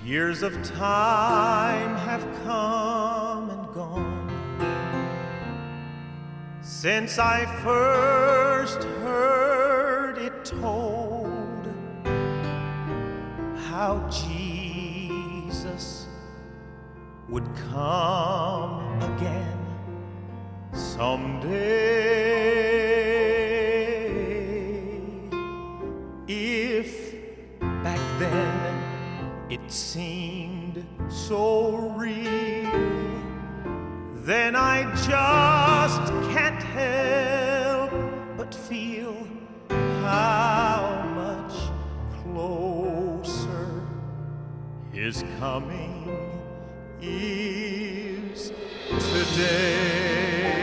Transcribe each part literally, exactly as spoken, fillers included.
Years of time have come and gone since I first heard it told how Jesus would come again someday. If back then it seemed so real, then I just can't help but feel how much closer His coming is today.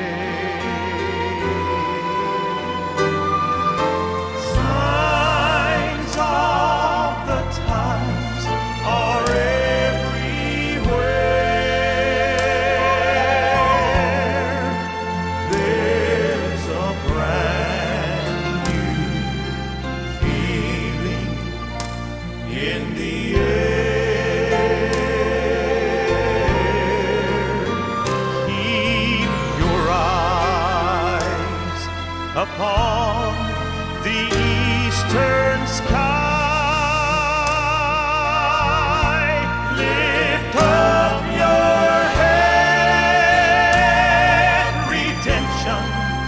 Signs of the times are everywhere. There's a brand new feeling in the air. Keep your eyes upon the eastern sky. Lift up your head, redemption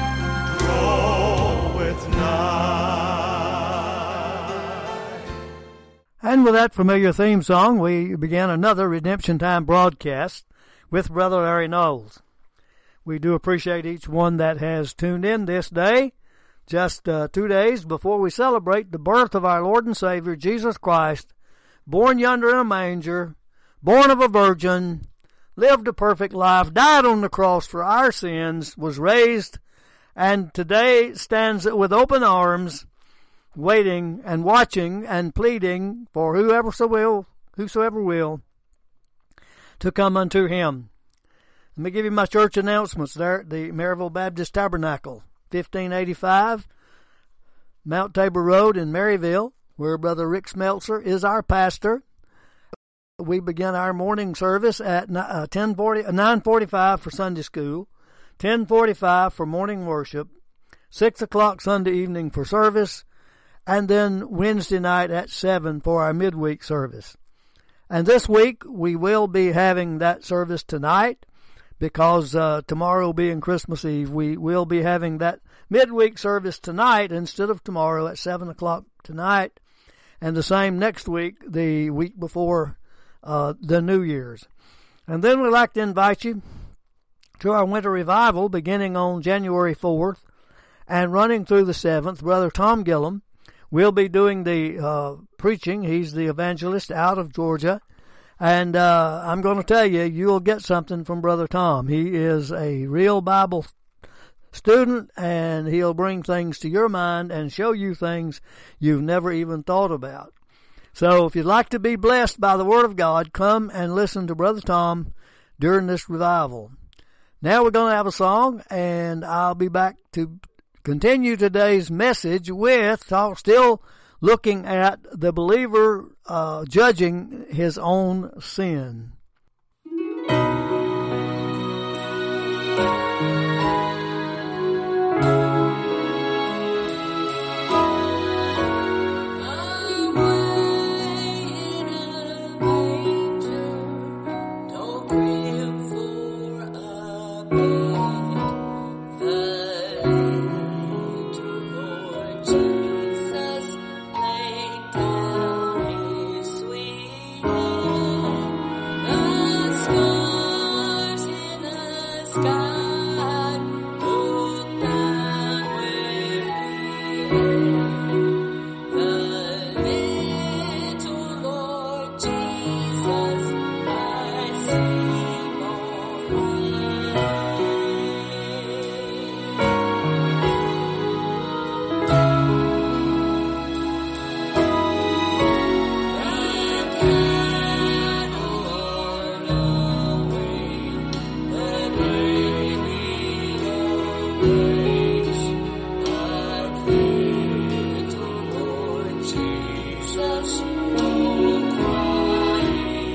draweth nigh. And with that familiar theme song, we began another Redemption Time broadcast with Brother Larry Knowles. We do appreciate each one that has tuned in this day, just uh, two days before we celebrate the birth of our Lord and Savior, Jesus Christ, born yonder in a manger, born of a virgin, lived a perfect life, died on the cross for our sins, was raised, and today stands with open arms, waiting and watching and pleading for whoever so will, whosoever will, to come unto Him. Let me give you my church announcements there at the Maryville Baptist Tabernacle, fifteen eighty-five Mount Tabor Road in Maryville, where Brother Rick Smeltzer is our pastor. We begin our morning service at uh, ten forty, uh, nine forty-five for Sunday school, ten forty-five for morning worship, six o'clock Sunday evening for service, and then Wednesday night at seven for our midweek service. And this week we will be having that service tonight, because uh, tomorrow being Christmas Eve, we will be having that midweek service tonight instead of tomorrow at seven o'clock tonight, and the same next week, the week before uh, the New Year's. And then we'd like to invite you to our winter revival beginning on January fourth and running through the seventh. Brother Tom Gillum will be doing the uh, preaching. He's the evangelist out of Georgia. And uh, I'm going to tell you, you'll get something from Brother Tom. He is a real Bible student, and he'll bring things to your mind and show you things you've never even thought about. So if you'd like to be blessed by the Word of God, come and listen to Brother Tom during this revival. Now we're going to have a song, and I'll be back to continue today's message with, talk, still looking at the believer uh, judging his own sin. Jesus, oh, crying.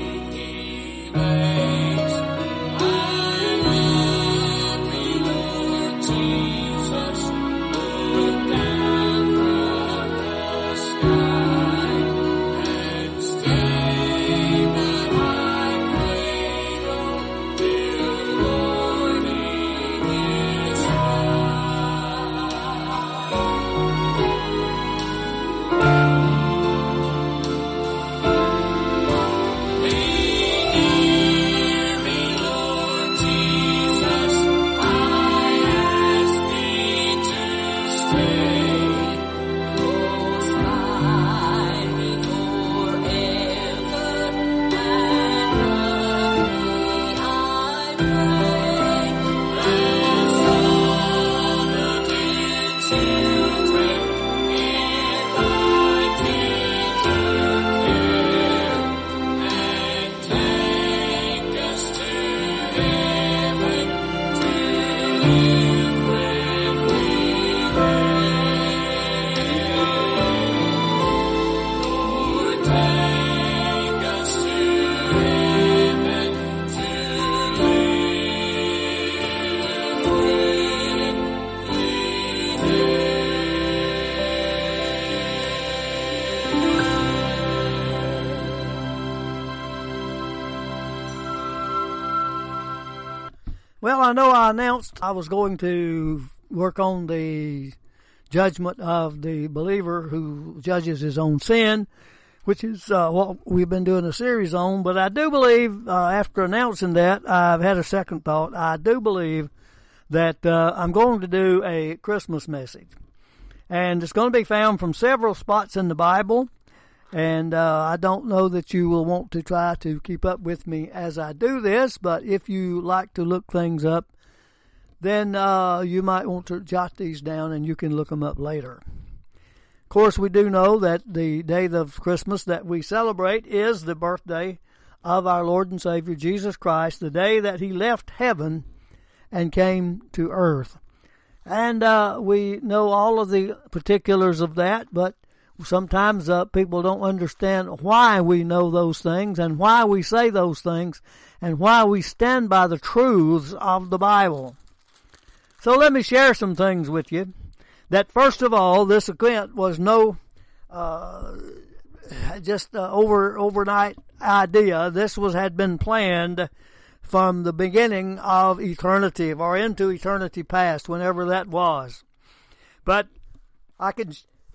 Well, I know I announced I was going to work on the judgment of the believer who judges his own sin, which is uh, what we've been doing a series on. But I do believe, uh, after announcing that, I've had a second thought. I do believe that uh, I'm going to do a Christmas message. And it's going to be found from several spots in the Bible. And uh, I don't know that you will want to try to keep up with me as I do this, but if you like to look things up, then uh, you might want to jot these down and you can look them up later. Of course, we do know that the day of Christmas that we celebrate is the birthday of our Lord and Savior Jesus Christ, the day that He left heaven and came to earth. And uh, we know all of the particulars of that, but sometimes uh, people don't understand why we know those things and why we say those things and why we stand by the truths of the Bible. So let me share some things with you. That first of all, this event was no uh, just uh, over overnight idea. This was had been planned from the beginning of eternity or into eternity past, whenever that was. But I can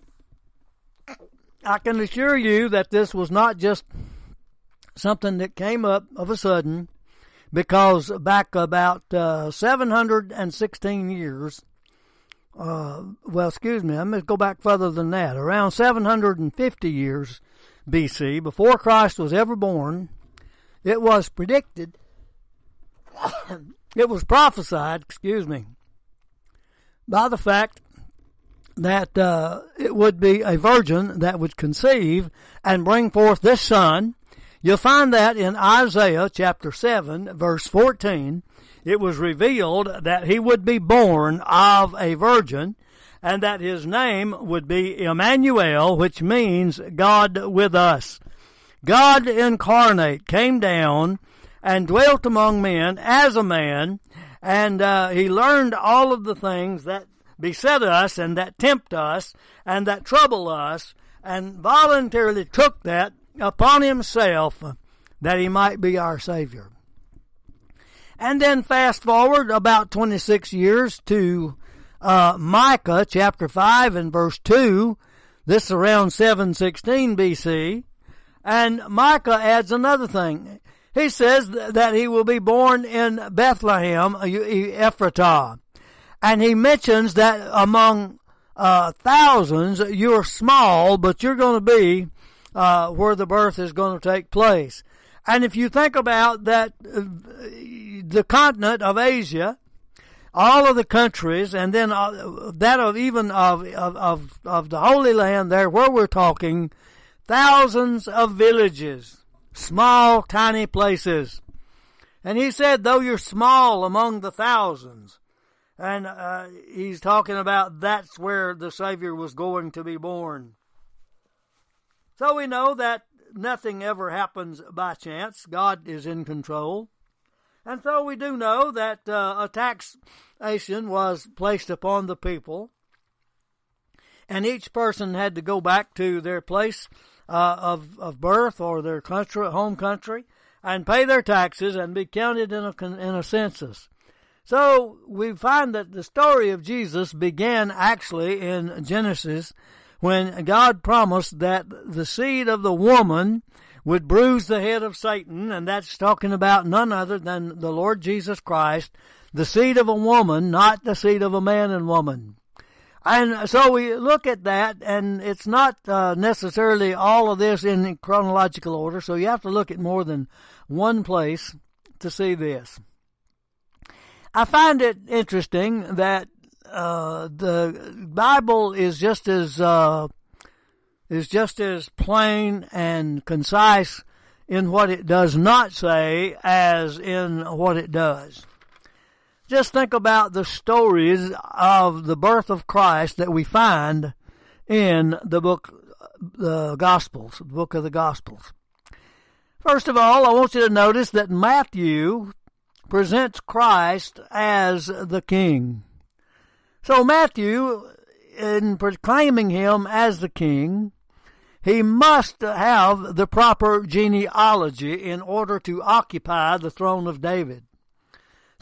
I can assure you that this was not just something that came up of a sudden, because back about uh, seven hundred sixteen years, uh, well, excuse me, I'm going to go back further than that, around seven hundred fifty years B C, before Christ was ever born, it was predicted, it was prophesied, excuse me, by the fact that uh, it would be a virgin that would conceive and bring forth this son. You'll find that in Isaiah chapter seven, verse fourteen. It was revealed that he would be born of a virgin and that his name would be Emmanuel, which means God with us. God incarnate came down and dwelt among men as a man, and uh, he learned all of the things that beset us and that tempt us and that trouble us, and voluntarily took that upon himself that he might be our Savior. And then fast forward about twenty-six years to uh, Micah chapter five and verse two. This is around seven sixteen B C. And Micah adds another thing. He says that he will be born in Bethlehem, Ephratah. And he mentions that among uh, thousands, you're small, but you're going to be uh, where the birth is going to take place. And if you think about that, uh, the continent of Asia, all of the countries, and then uh, that of even of, of of of the Holy Land there, where we're talking, thousands of villages, small, tiny places. And he said, though you're small among the thousands, and uh, he's talking about that's where the Savior was going to be born. So we know that nothing ever happens by chance. God is in control. And so we do know that uh, a taxation was placed upon the people, and each person had to go back to their place uh, of, of birth or their country, home country, and pay their taxes and be counted in a, in a census. So we find that the story of Jesus began actually in Genesis, when God promised that the seed of the woman would bruise the head of Satan, and that's talking about none other than the Lord Jesus Christ, the seed of a woman, not the seed of a man and woman. And so we look at that, and it's not uh, necessarily all of this in chronological order, so you have to look at more than one place to see this. I find it interesting that uh, the Bible is just as uh, is just as plain and concise in what it does not say as in what it does. Just think about the stories of the birth of Christ that we find in the book, the Gospels, the book of the Gospels. First of all, I want you to notice that Matthew presents Christ as the King. So Matthew, in proclaiming him as the King, he must have the proper genealogy in order to occupy the throne of David.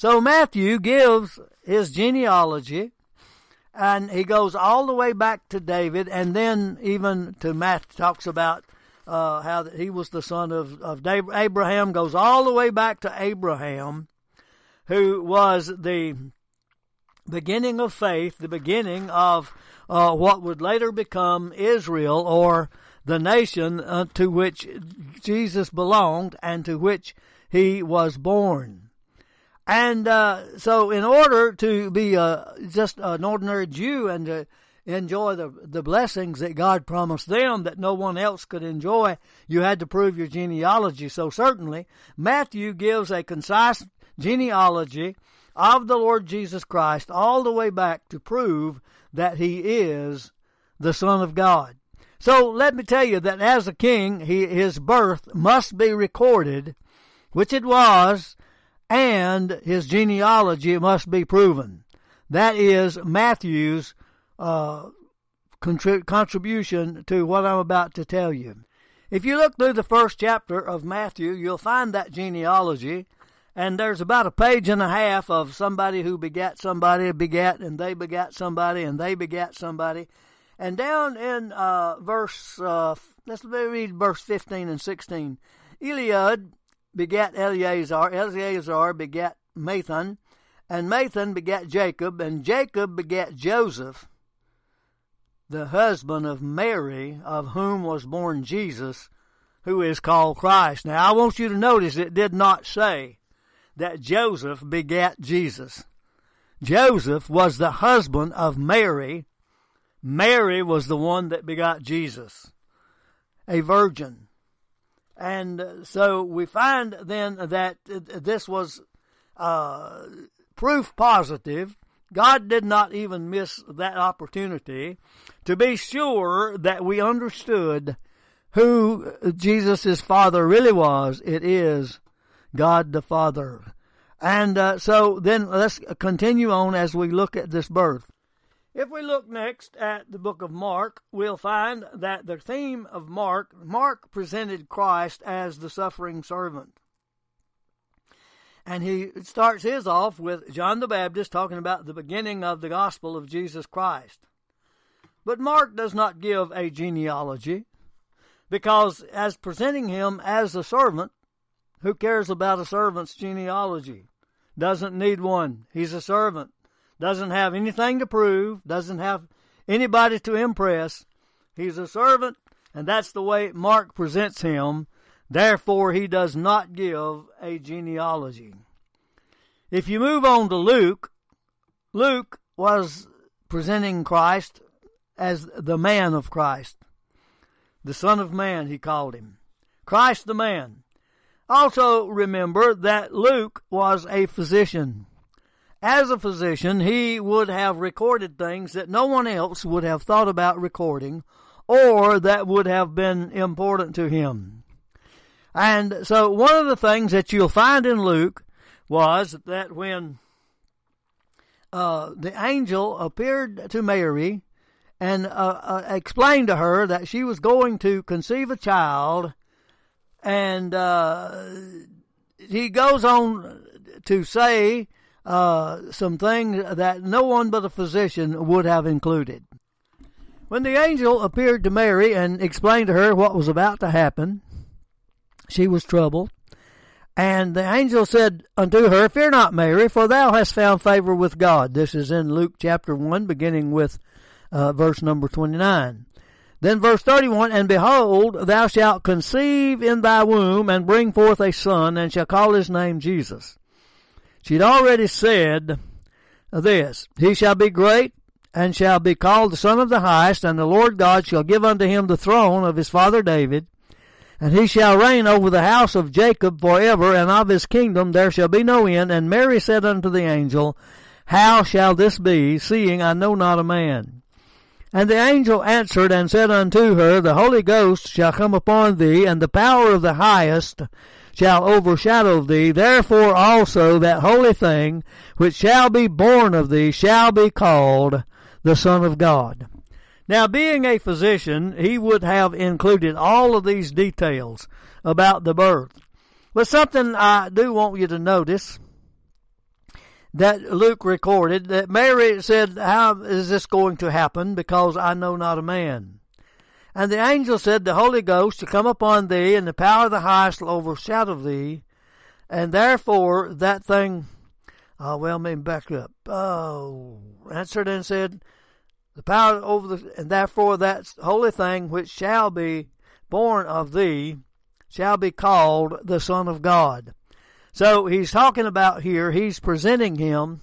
So Matthew gives his genealogy, and he goes all the way back to David, and then even to Matthew talks about uh, how that he was the son of, of Abraham, goes all the way back to Abraham, who was the beginning of faith, the beginning of uh, what would later become Israel, or the nation uh, to which Jesus belonged and to which he was born. And uh, so in order to be uh, just an ordinary Jew and to enjoy the, the blessings that God promised them that no one else could enjoy, you had to prove your genealogy. So certainly Matthew gives a concise genealogy of the Lord Jesus Christ all the way back to prove that he is the Son of God. So let me tell you that as a king, he, his birth must be recorded, which it was, and his genealogy must be proven. That is Matthew's uh, contrib- contribution to what I'm about to tell you. If you look through the first chapter of Matthew, you'll find that genealogy, and there's about a page and a half of somebody who begat somebody, begat, and they begat somebody, and they begat somebody. And down in uh, verse, uh, let's read verse fifteen and sixteen. Eliud begat Eleazar, Eleazar begat Mathan, and Mathan begat Jacob, and Jacob begat Joseph, the husband of Mary, of whom was born Jesus, who is called Christ. Now I want you to notice it did not say that Joseph begat Jesus. Joseph was the husband of Mary. Mary was the one that begot Jesus, a virgin. And so we find then that this was uh, proof positive. God did not even miss that opportunity to be sure that we understood who Jesus' Father really was. It is God the Father. And uh, so then let's continue on as we look at this birth. If we look next at the book of Mark, we'll find that the theme of Mark, Mark presented Christ as the suffering servant. And he starts his off with John the Baptist talking about the beginning of the gospel of Jesus Christ. But Mark does not give a genealogy, because as presenting him as a servant, who cares about a servant's genealogy? Doesn't need one. He's a servant. Doesn't have anything to prove, doesn't have anybody to impress. He's a servant, and that's the way Mark presents him. Therefore, he does not give a genealogy. If you move on to Luke, Luke was presenting Christ as the man of Christ. The Son of Man, he called him. Christ the man. Also remember that Luke was a physician. As a physician, he would have recorded things that no one else would have thought about recording, or that would have been important to him. And so one of the things that you'll find in Luke was that when uh, the angel appeared to Mary and uh, uh, explained to her that she was going to conceive a child, and uh, he goes on to say Uh, some things that no one but a physician would have included. When the angel appeared to Mary and explained to her what was about to happen, she was troubled. And the angel said unto her, Fear not, Mary, for thou hast found favor with God. This is in Luke chapter one, beginning with uh, verse number twenty-nine. Then verse thirty-one, And behold, thou shalt conceive in thy womb, and bring forth a son, and shall call his name Jesus. She'd already said this, He shall be great, and shall be called the Son of the Highest, and the Lord God shall give unto him the throne of his father David, and he shall reign over the house of Jacob forever, and of his kingdom there shall be no end. And Mary said unto the angel, How shall this be, seeing I know not a man? And the angel answered and said unto her, The Holy Ghost shall come upon thee, and the power of the Highest shall overshadow thee. Therefore also that holy thing which shall be born of thee shall be called the Son of God. Now, being a physician, he would have included all of these details about the birth. But something I do want you to notice that Luke recorded that Mary said, how is this going to happen? Because I know not a man. And the angel said, the Holy Ghost shall come upon thee, and the power of the highest will overshadow thee. And therefore that thing, oh, well, maybe back up. Oh, answered and said, the power over the, and therefore that holy thing which shall be born of thee shall be called the Son of God. So he's talking about here, he's presenting him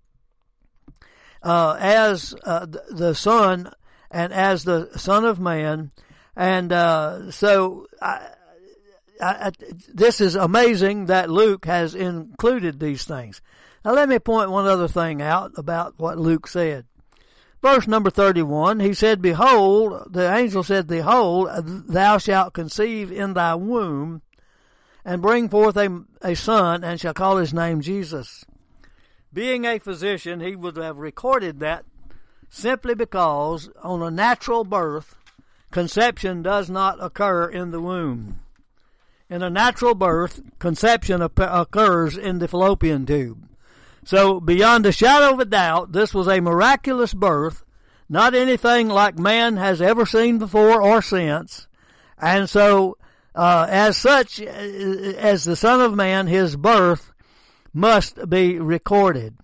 uh, as uh, the Son and as the Son of Man. And uh, so I, I, I, this is amazing that Luke has included these things. Now let me point one other thing out about what Luke said. Verse number thirty-one, he said, Behold, the angel said, Behold, thou shalt conceive in thy womb, and bring forth a, a son, and shall call his name Jesus. Being a physician, he would have recorded that simply because on a natural birth, conception does not occur in the womb. In a natural birth, conception occurs in the fallopian tube. So beyond a shadow of a doubt, this was a miraculous birth, not anything like man has ever seen before or since. And so, uh, as such, as the Son of Man, his birth must be recorded.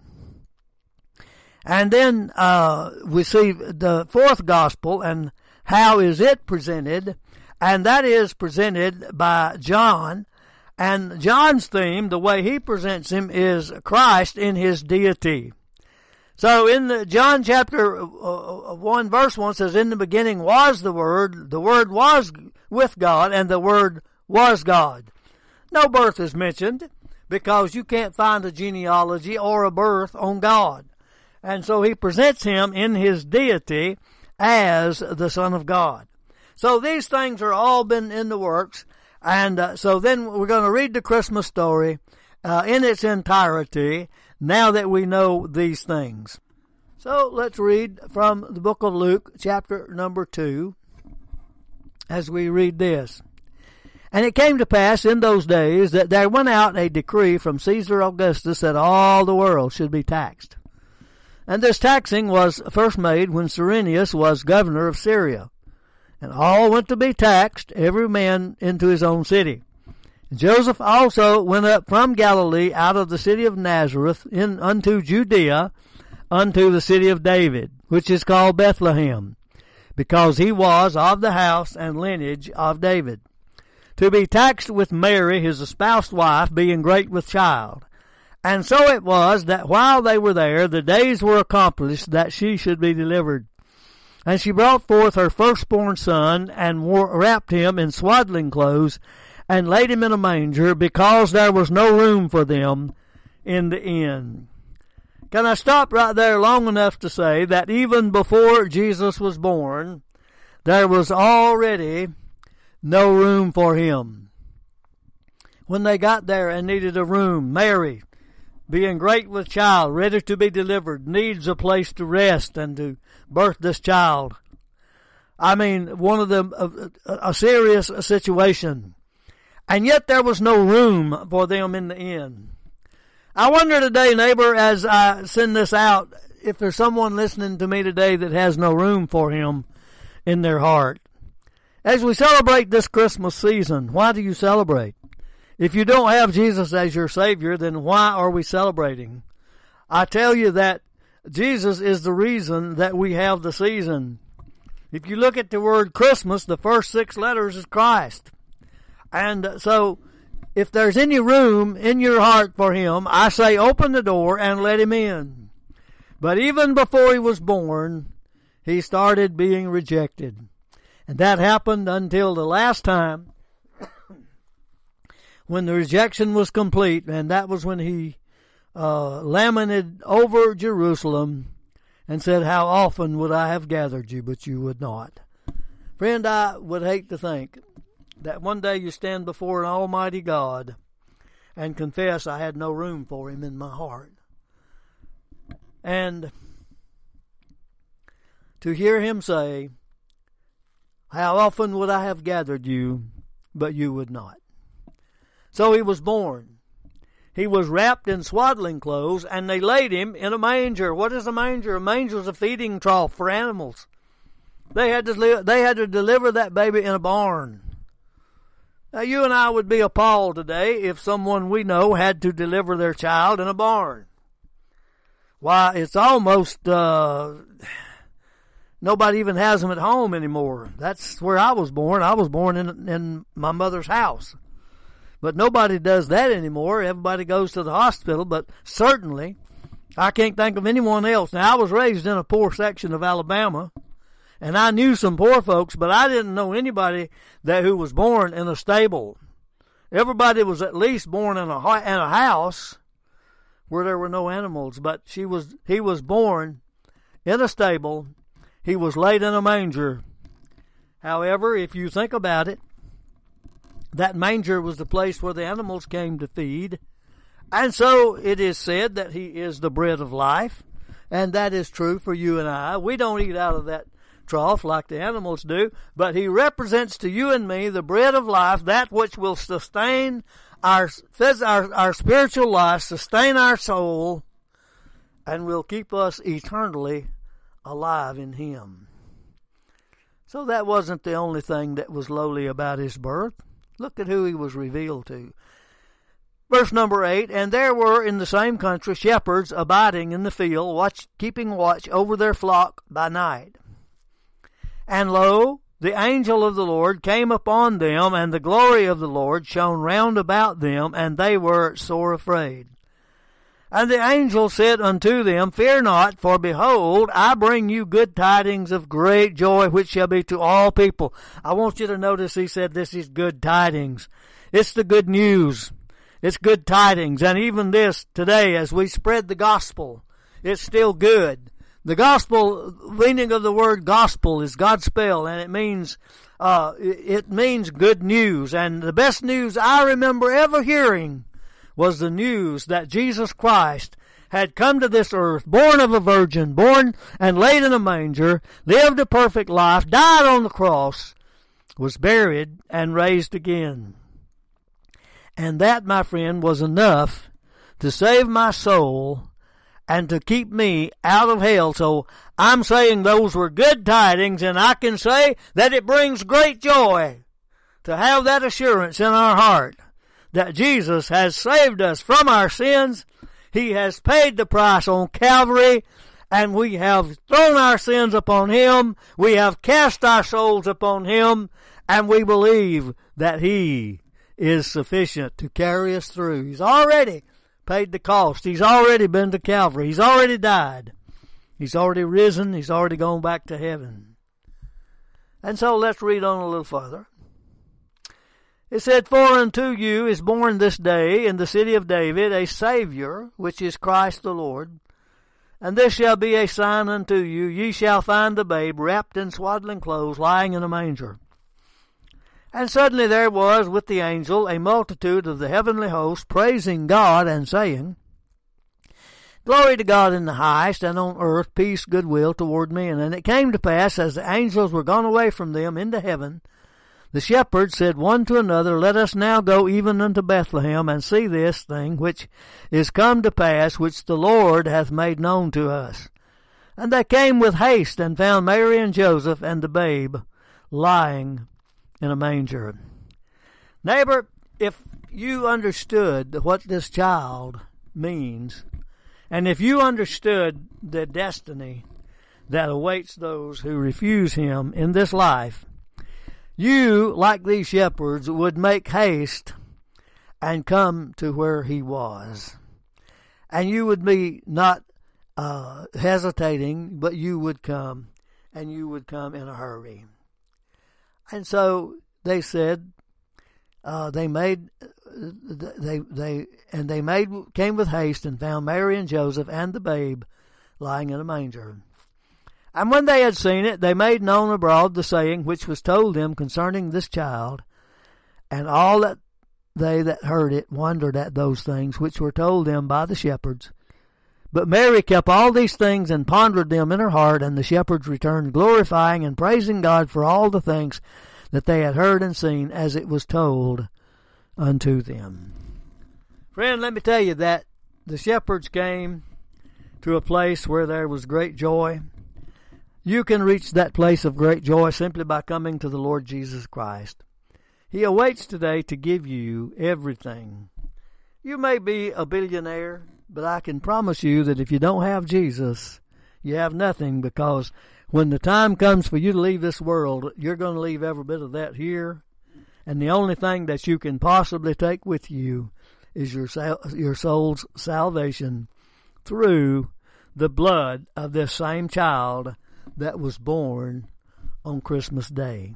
And then uh, we see the fourth gospel, and how is it presented? And that is presented by John. And John's theme, the way he presents him, is Christ in his deity. So in the John chapter one, verse one says, In the beginning was the Word, the Word was with God, and the Word was God. No birth is mentioned, because you can't find a genealogy or a birth on God. And so he presents him in his deity as the Son of God. So these things are all been in the works. And uh, so then we're going to read the Christmas story uh, in its entirety now that we know these things. So let's read from the book of Luke, chapter number two, as we read this. And it came to pass in those days that there went out a decree from Caesar Augustus that all the world should be taxed. And this taxing was first made when Cyrenius was governor of Syria. And all went to be taxed, every man into his own city. And Joseph also went up from Galilee out of the city of Nazareth in unto Judea, unto the city of David, which is called Bethlehem, because he was of the house and lineage of David, to be taxed with Mary his espoused wife, being great with child. And so it was that while they were there, the days were accomplished that she should be delivered. And she brought forth her firstborn son, and wore, wrapped him in swaddling clothes, and laid him in a manger, because there was no room for them in the inn. Can I stop right there long enough to say that even before Jesus was born, there was already no room for him. When they got there and needed a room, Mary, being great with child, ready to be delivered, needs a place to rest and to birth this child. I mean, one of them, a, a serious situation. And yet there was no room for them in the inn. I wonder today, neighbor, as I send this out, if there's someone listening to me today that has no room for him in their heart. As we celebrate this Christmas season, why do you celebrate? If you don't have Jesus as your Savior, then why are we celebrating? I tell you that Jesus is the reason that we have the season. If you look at the word Christmas, the first six letters is Christ. And so, if there's any room in your heart for him, I say open the door and let him in. But even before he was born, he started being rejected. And that happened until the last time when the rejection was complete, and that was when he uh, lamented over Jerusalem and said, how often would I have gathered you, but you would not. Friend, I would hate to think that one day you stand before an almighty God and confess I had no room for him in my heart. And to hear him say, how often would I have gathered you, but you would not. So he was born. He was wrapped in swaddling clothes, and they laid him in a manger. What is a manger? A manger is a feeding trough for animals. They had to li- they had to deliver that baby in a barn. Now, you and I would be appalled today if someone we know had to deliver their child in a barn. Why, it's almost, uh, nobody even has them at home anymore. That's where I was born. I was born in, in my mother's house. But nobody does that anymore. Everybody goes to the hospital, but certainly I can't think of anyone else. Now, I was raised in a poor section of Alabama, and I knew some poor folks, but I didn't know anybody that who was born in a stable. Everybody was at least born in a in a house where there were no animals, but she was he was born in a stable. He was laid in a manger. However, if you think about it, that manger was the place where the animals came to feed. And so it is said that he is the bread of life, and that is true for you and I. We don't eat out of that trough like the animals do, but he represents to you and me the bread of life, that which will sustain our, our, our spiritual life, sustain our soul, and will keep us eternally alive in him. So that wasn't the only thing that was lowly about his birth. Look at who he was revealed to. Verse number eight, and there were in the same country shepherds abiding in the field, watch, keeping watch over their flock by night. And lo, the angel of the Lord came upon them, and the glory of the Lord shone round about them, and they were sore afraid. And the angel said unto them, Fear not, for behold, I bring you good tidings of great joy, which shall be to all people. I want you to notice he said this is good tidings. It's the good news. It's good tidings. And even this today, as we spread the gospel, it's still good. The gospel, meaning of the word gospel is Godspell, and it means, uh, it means good news. And the best news I remember ever hearing was the news that Jesus Christ had come to this earth, born of a virgin, born and laid in a manger, lived a perfect life, died on the cross, was buried, and raised again. And that, my friend, was enough to save my soul and to keep me out of hell. So I'm saying those were good tidings, and I can say that it brings great joy to have that assurance in our heart that Jesus has saved us from our sins. He has paid the price on Calvary, and we have thrown our sins upon him. We have cast our souls upon him, and we believe that he is sufficient to carry us through. He's already paid the cost. He's already been to Calvary. He's already died. He's already risen. He's already gone back to heaven. And so let's read on a little further. It said, For unto you is born this day in the city of David a Savior, which is Christ the Lord. And this shall be a sign unto you. Ye shall find the babe wrapped in swaddling clothes, lying in a manger. And suddenly there was with the angel a multitude of the heavenly host, praising God and saying, Glory to God in the highest, and on earth peace, goodwill toward men. And it came to pass, as the angels were gone away from them into heaven, the shepherds said one to another, Let us now go even unto Bethlehem, and see this thing which is come to pass, which the Lord hath made known to us. And they came with haste, and found Mary and Joseph and the babe lying in a manger. Neighbor, if you understood what this child means, and if you understood the destiny that awaits those who refuse him in this life, you, like these shepherds, would make haste and come to where he was. And you would be not uh, hesitating, but you would come, and you would come in a hurry. And so they said, uh, they made, they they and they made came with haste and found Mary and Joseph and the babe lying in a manger. And when they had seen it, they made known abroad the saying which was told them concerning this child. And all that they that heard it wondered at those things which were told them by the shepherds. But Mary kept all these things and pondered them in her heart, and the shepherds returned glorifying and praising God for all the things that they had heard and seen as it was told unto them. Friend, let me tell you that the shepherds came to a place where there was great joy. You can reach that place of great joy simply by coming to the Lord Jesus Christ. He awaits today to give you everything. You may be a billionaire, but I can promise you that if you don't have Jesus, you have nothing, because when the time comes for you to leave this world, you're going to leave every bit of that here. And the only thing that you can possibly take with you is your your soul's salvation through the blood of this same child that was born on Christmas Day.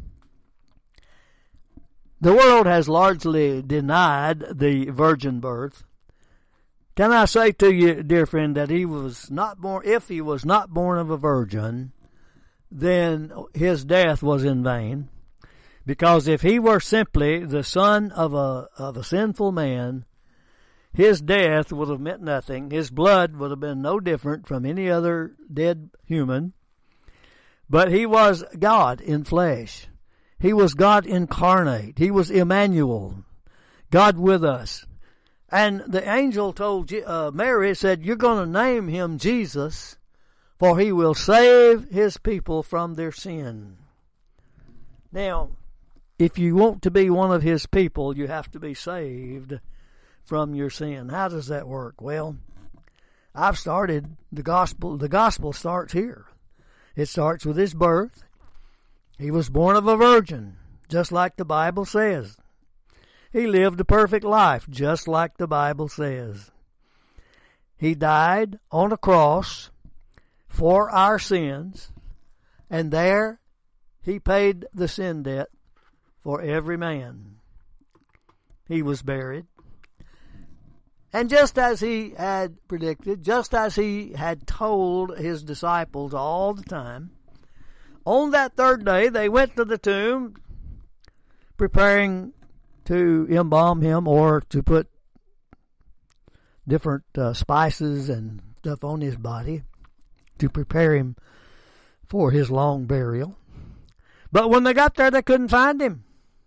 The world has largely denied the virgin birth. Can I say to you, dear friend, that he was not born, if he was not born of a virgin, then his death was in vain. Because if he were simply the son of a of a sinful man, his death would have meant nothing. His blood would have been no different from any other dead human. But he was God in flesh. He was God incarnate. He was Emmanuel, God with us. And the angel told uh, Mary, said, you're going to name him Jesus, for he will save his people from their sin. Now, if you want to be one of his people, you have to be saved from your sin. How does that work? Well, I've started the gospel. The gospel starts here. It starts with his birth. He was born of a virgin, just like the Bible says. He lived a perfect life, just like the Bible says. He died on a cross for our sins, and there he paid the sin debt for every man. He was buried. And just as he had predicted, just as he had told his disciples all the time, on that third day they went to the tomb preparing to embalm him, or to put different uh, spices and stuff on his body to prepare him for his long burial. But when they got there, they couldn't find him.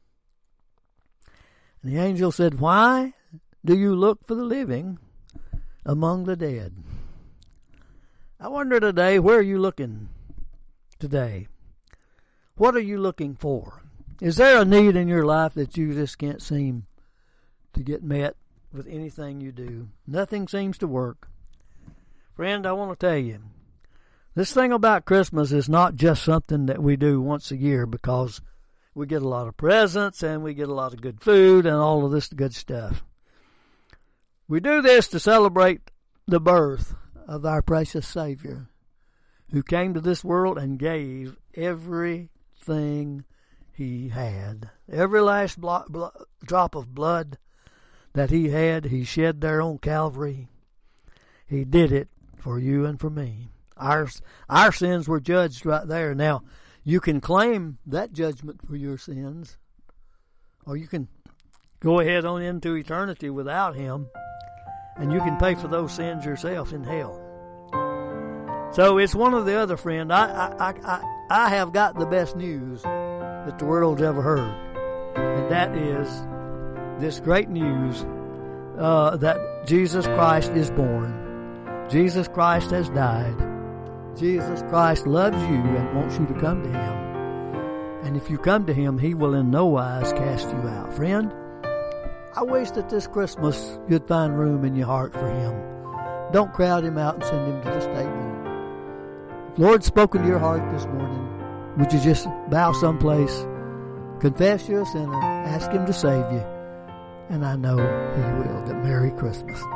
And the angel said, why do you look for the living among the dead? I wonder today, where are you looking today? What are you looking for? Is there a need in your life that you just can't seem to get met with anything you do? Nothing seems to work. Friend, I want to tell you, this thing about Christmas is not just something that we do once a year because we get a lot of presents and we get a lot of good food and all of this good stuff. We do this to celebrate the birth of our precious Savior, who came to this world and gave everything he had. Every last blo- blo- drop of blood that he had, he shed there on Calvary. He did it for you and for me. Our, our sins were judged right there. Now, you can claim that judgment for your sins, or you can go ahead on into eternity without him, and you can pay for those sins yourself in hell. So it's one or the other, friend. I, I, I, I, I have got the best news that the world's ever heard, and that is this great news uh, that Jesus Christ is born. Jesus Christ has died. Jesus Christ loves you and wants you to come to him. And if you come to him, he will in no wise cast you out. Friend, I wish that this Christmas you'd find room in your heart for him. Don't crowd him out and send him to the stable. If the Lord's spoken to your heart this morning, would you just bow someplace, confess you're a sinner, ask him to save you, and I know he will. But Merry Christmas.